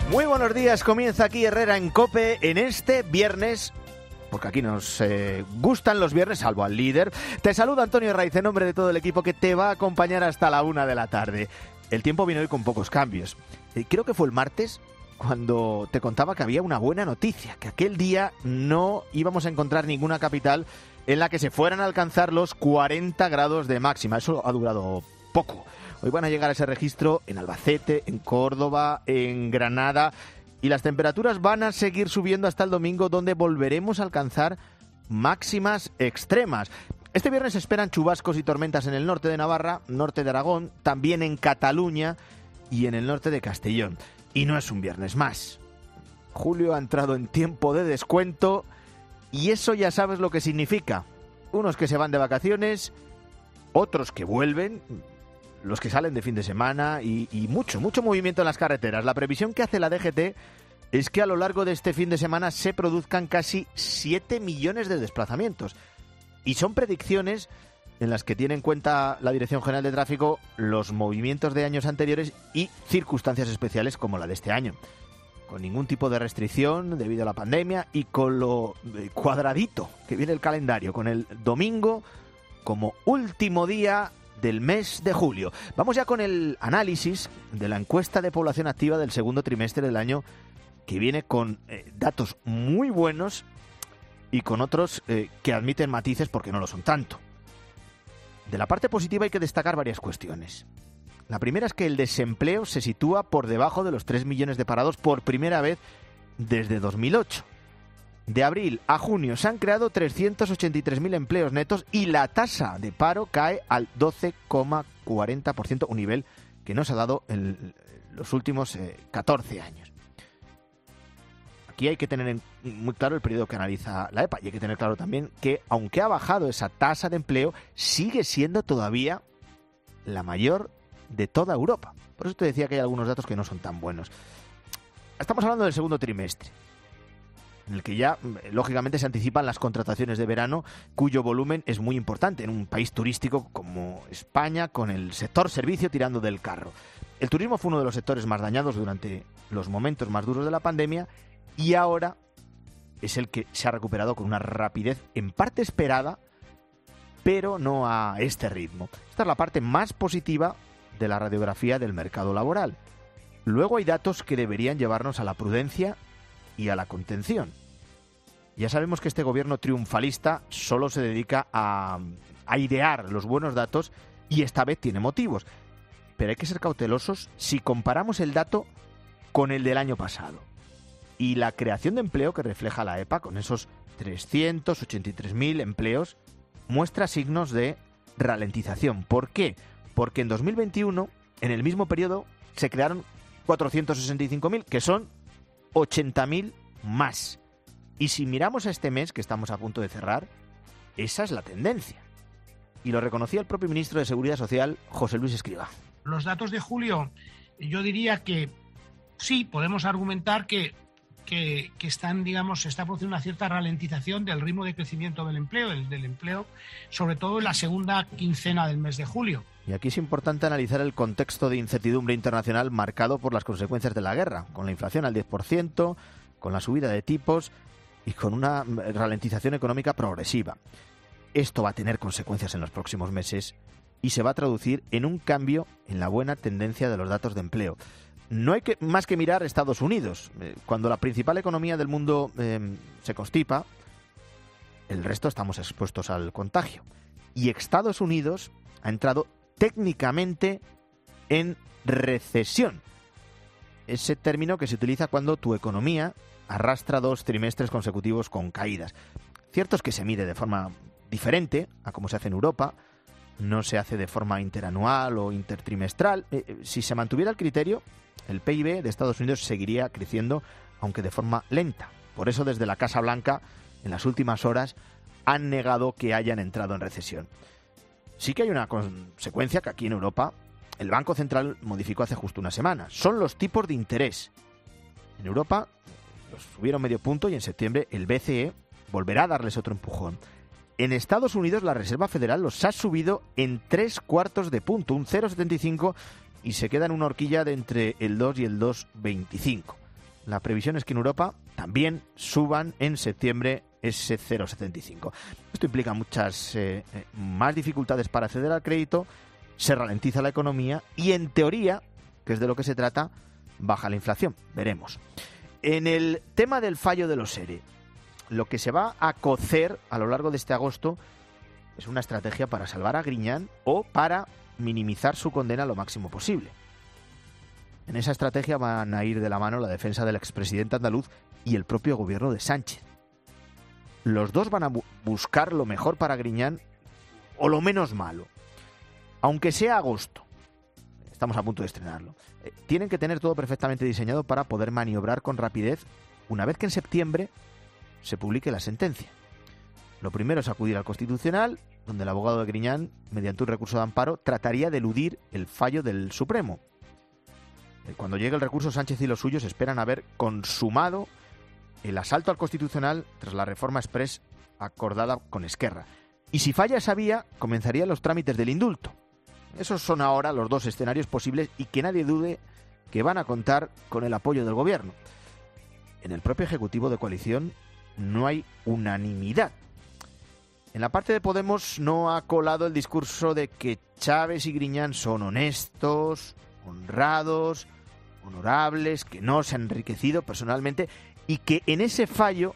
Muy buenos días, comienza aquí Herrera en COPE en este viernes, porque aquí nos gustan los viernes, salvo al líder. Te saluda Antonio Raiz en nombre de todo el equipo que te va a acompañar hasta la 1 de la tarde. El tiempo viene hoy con pocos cambios. Creo que fue el martes cuando te contaba que había una buena noticia, que aquel día no íbamos a encontrar ninguna capital en la que se fueran a alcanzar los 40 grados de máxima. Eso ha durado poco. Hoy van a llegar a ese registro en Albacete, en Córdoba, en Granada, y las temperaturas van a seguir subiendo hasta el domingo, donde volveremos a alcanzar máximas extremas. Este viernes se esperan chubascos y tormentas en el norte de Navarra, norte de Aragón, también en Cataluña y en el norte de Castellón. Y no es un viernes más. Julio ha entrado en tiempo de descuento y eso ya sabes lo que significa. Unos que se van de vacaciones, otros que vuelven, los que salen de fin de semana y mucho movimiento en las carreteras. La previsión que hace la DGT es que a lo largo de este fin de semana se produzcan casi 7 millones de desplazamientos. Y son predicciones en las que tiene en cuenta la Dirección General de Tráfico los movimientos de años anteriores y circunstancias especiales como la de este año. Con ningún tipo de restricción debido a la pandemia y con lo cuadradito que viene el calendario, con el domingo como último día del mes de julio. Vamos ya con el análisis de la encuesta de población activa del segundo trimestre del año, que viene con datos muy buenos y con otros que admiten matices porque no lo son tanto. De la parte positiva hay que destacar varias cuestiones. La primera es que el desempleo se sitúa por debajo de los 3 millones de parados por primera vez desde 2008. De abril a junio se han creado 383.000 empleos netos y la tasa de paro cae al 12,40%, un nivel que no se ha dado en los últimos 14 años. Aquí hay que tener muy claro el periodo que analiza la EPA y hay que tener claro también que, aunque ha bajado esa tasa de empleo, sigue siendo todavía la mayor de toda Europa. Por eso te decía que hay algunos datos que no son tan buenos. Estamos hablando del segundo trimestre, en el que ya, lógicamente, se anticipan las contrataciones de verano, cuyo volumen es muy importante en un país turístico como España, con el sector servicio tirando del carro. El turismo fue uno de los sectores más dañados durante los momentos más duros de la pandemia y ahora es el que se ha recuperado con una rapidez en parte esperada, pero no a este ritmo. Esta es la parte más positiva de la radiografía del mercado laboral. Luego hay datos que deberían llevarnos a la prudencia y a la contención. Ya sabemos que este gobierno triunfalista solo se dedica a airear los buenos datos y esta vez tiene motivos. Pero hay que ser cautelosos si comparamos el dato con el del año pasado. Y la creación de empleo que refleja la EPA, con esos 383.000 empleos, muestra signos de ralentización. ¿Por qué? Porque en 2021, en el mismo periodo, se crearon 465.000, que son 80.000 más. Y si miramos a este mes que estamos a punto de cerrar, esa es la tendencia. Y lo reconocía el propio ministro de Seguridad Social, José Luis Escrivá. Los datos de julio, yo diría que sí, podemos argumentar que están, digamos, se está produciendo una cierta ralentización del ritmo de crecimiento del empleo, sobre todo en la segunda quincena del mes de julio. Y aquí es importante analizar el contexto de incertidumbre internacional marcado por las consecuencias de la guerra, con la inflación al 10%, con la subida de tipos y con una ralentización económica progresiva. Esto va a tener consecuencias en los próximos meses y se va a traducir en un cambio en la buena tendencia de los datos de empleo. No hay más que mirar Estados Unidos. Cuando la principal economía del mundo se constipa, el resto estamos expuestos al contagio. Y Estados Unidos ha entrado técnicamente en recesión. Ese término que se utiliza cuando tu economía arrastra 2 trimestres consecutivos con caídas. Cierto es que se mide de forma diferente a como se hace en Europa, no se hace de forma interanual o intertrimestral. Si se mantuviera el criterio, el PIB de Estados Unidos seguiría creciendo, aunque de forma lenta. Por eso, desde la Casa Blanca, en las últimas horas, han negado que hayan entrado en recesión. Sí que hay una consecuencia que aquí en Europa el Banco Central modificó hace justo una semana. Son los tipos de interés. En Europa los subieron medio punto y en septiembre el BCE volverá a darles otro empujón. En Estados Unidos la Reserva Federal los ha subido en 3/4 de punto, un 0,75, y se queda en una horquilla de entre el 2 y el 2,25. la previsión es que en Europa también suban en septiembre ese 0,75. Esto implica muchas más dificultades para acceder al crédito, se ralentiza la economía y, en teoría, que es de lo que se trata, baja la inflación. Veremos. En el tema del fallo de los ERE, lo que se va a cocer a lo largo de este agosto es una estrategia para salvar a Griñán o para minimizar su condena lo máximo posible. En esa estrategia van a ir de la mano la defensa del expresidente andaluz y el propio gobierno de Sánchez. Los dos van a buscar lo mejor para Griñán o lo menos malo. Aunque sea agosto, estamos a punto de estrenarlo, tienen que tener todo perfectamente diseñado para poder maniobrar con rapidez una vez que en septiembre se publique la sentencia. Lo primero es acudir al Constitucional, donde el abogado de Griñán, mediante un recurso de amparo, trataría de eludir el fallo del Supremo. Cuando llegue el recurso, Sánchez y los suyos esperan haber consumado el asalto al Constitucional tras la reforma exprés acordada con Esquerra. Y si falla esa vía, comenzarían los trámites del indulto. Esos son ahora los dos escenarios posibles y que nadie dude que van a contar con el apoyo del gobierno. En el propio Ejecutivo de coalición no hay unanimidad. En la parte de Podemos no ha colado el discurso de que Chaves y Griñán son honestos, honrados, honorables, que no se han enriquecido personalmente y que en ese fallo,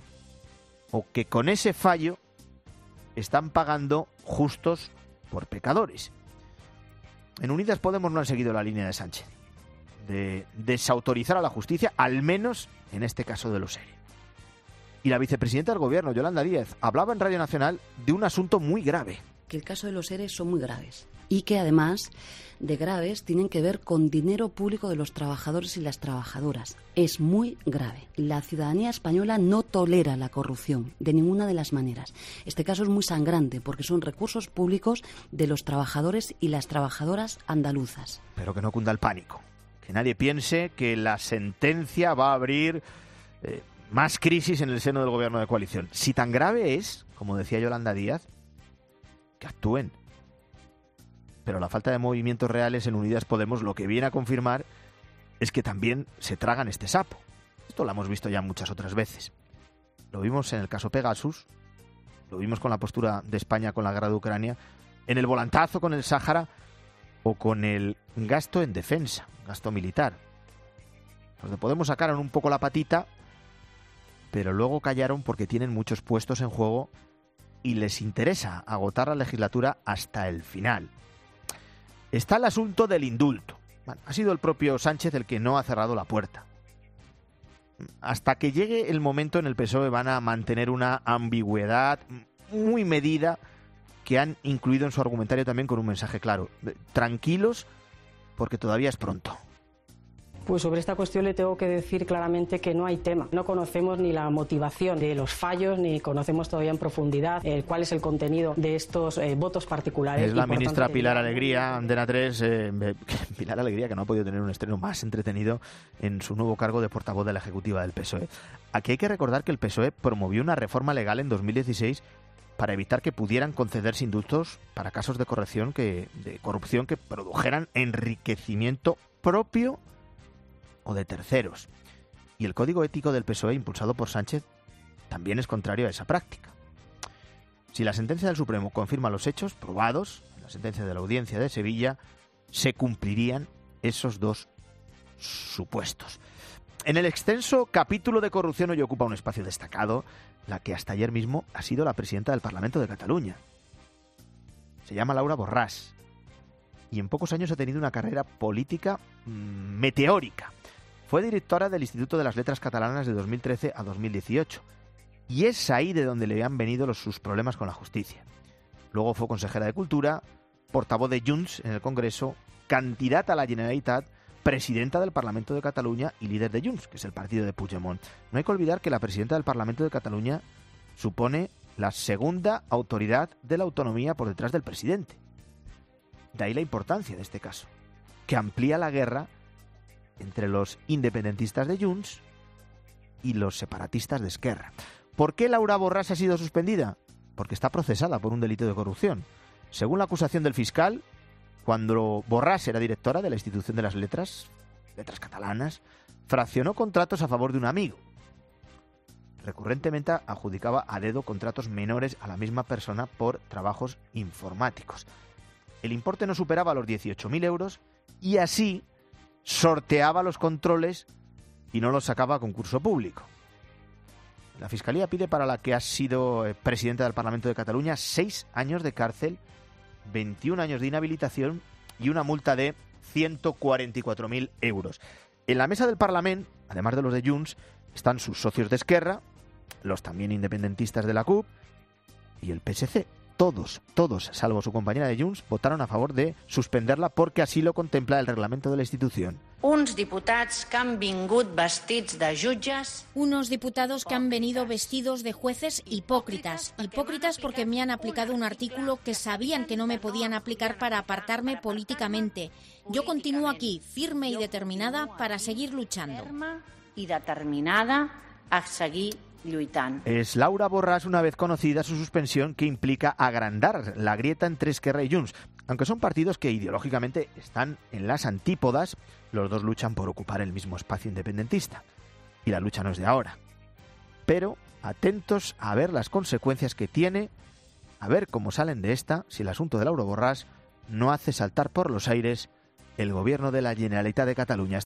o que con ese fallo, están pagando justos por pecadores. En Unidas Podemos no han seguido la línea de Sánchez, de desautorizar a la justicia, al menos en este caso de los ERE. Y la vicepresidenta del Gobierno, Yolanda Díaz, hablaba en Radio Nacional de un asunto muy grave. Que el caso de los ERE son muy graves y que además de graves tienen que ver con dinero público de los trabajadores y las trabajadoras. Es muy grave. La ciudadanía española no tolera la corrupción de ninguna de las maneras. Este caso es muy sangrante porque son recursos públicos de los trabajadores y las trabajadoras andaluzas. Pero que no cunda el pánico. Que nadie piense que la sentencia va a abrir más crisis en el seno del gobierno de coalición. Si tan grave es, como decía Yolanda Díaz, que actúen. Pero la falta de movimientos reales en Unidas Podemos lo que viene a confirmar es que también se tragan este sapo. Esto lo hemos visto ya muchas otras veces. Lo vimos en el caso Pegasus, lo vimos con la postura de España con la guerra de Ucrania, en el volantazo con el Sáhara o con el gasto en defensa, gasto militar. Los de Podemos sacaron un poco la patita, pero luego callaron porque tienen muchos puestos en juego y les interesa agotar la legislatura hasta el final. Está el asunto del indulto. Bueno, ha sido el propio Sánchez el que no ha cerrado la puerta. Hasta que llegue el momento en el PSOE van a mantener una ambigüedad muy medida que han incluido en su argumentario también con un mensaje claro. Tranquilos, porque todavía es pronto. Pues sobre esta cuestión le tengo que decir claramente que no hay tema. No conocemos ni la motivación de los fallos, ni conocemos todavía en profundidad cuál es el contenido de estos votos particulares. Es la ministra Pilar Alegría, Antena 3, Pilar Alegría, que no ha podido tener un estreno más entretenido en su nuevo cargo de portavoz de la Ejecutiva del PSOE. Aquí hay que recordar que el PSOE promovió una reforma legal en 2016 para evitar que pudieran concederse indultos para casos de corrupción que produjeran enriquecimiento propio o de terceros. Y el código ético del PSOE, impulsado por Sánchez, también es contrario a esa práctica. Si la sentencia del Supremo confirma los hechos probados, la sentencia de la Audiencia de Sevilla, se cumplirían esos dos supuestos. En el extenso capítulo de corrupción hoy ocupa un espacio destacado la que hasta ayer mismo ha sido la presidenta del Parlamento de Cataluña. Se llama Laura Borràs y en pocos años ha tenido una carrera política meteórica. Fue directora del Instituto de las Letras Catalanas de 2013 a 2018 y es ahí de donde le han venido sus problemas con la justicia. Luego fue consejera de Cultura, portavoz de Junts en el Congreso, candidata a la Generalitat, presidenta del Parlamento de Cataluña y líder de Junts, que es el partido de Puigdemont. No hay que olvidar que la presidenta del Parlamento de Cataluña supone la segunda autoridad de la autonomía por detrás del presidente. De ahí la importancia de este caso, que amplía la guerra entre los independentistas de Junts y los separatistas de Esquerra. ¿Por qué Laura Borràs ha sido suspendida? Porque está procesada por un delito de corrupción. Según la acusación del fiscal, cuando Borràs era directora de la Institución de las Letras Catalanas, fraccionó contratos a favor de un amigo. Recurrentemente adjudicaba a dedo contratos menores a la misma persona por trabajos informáticos. El importe no superaba los 18.000 euros y así sorteaba los controles y no los sacaba a concurso público. La Fiscalía pide para la que ha sido presidenta del Parlamento de Cataluña 6 años de cárcel, 21 años de inhabilitación y una multa de 144.000 euros. En la mesa del Parlamento, además de los de Junts, están sus socios de Esquerra, los también independentistas de la CUP y el PSC. Todos, salvo su compañera de Junts, votaron a favor de suspenderla porque así lo contempla el reglamento de la institución. Uns diputats que han vingut vestits de jutges. Unos diputados que han venido vestidos de jueces hipócritas. Hipócritas porque me han aplicado un artículo que sabían que no me podían aplicar para apartarme políticamente. Yo continúo aquí, firme y determinada, para seguir luchando. I determinada a seguir lluitant. Es Laura Borràs, una vez conocida su suspensión, que implica agrandar la grieta entre Esquerra y Junts. Aunque son partidos que ideológicamente están en las antípodas, los dos luchan por ocupar el mismo espacio independentista. Y la lucha no es de ahora. Pero atentos a ver las consecuencias que tiene, a ver cómo salen de esta, si el asunto de Laura Borràs no hace saltar por los aires el gobierno de la Generalitat de Cataluña.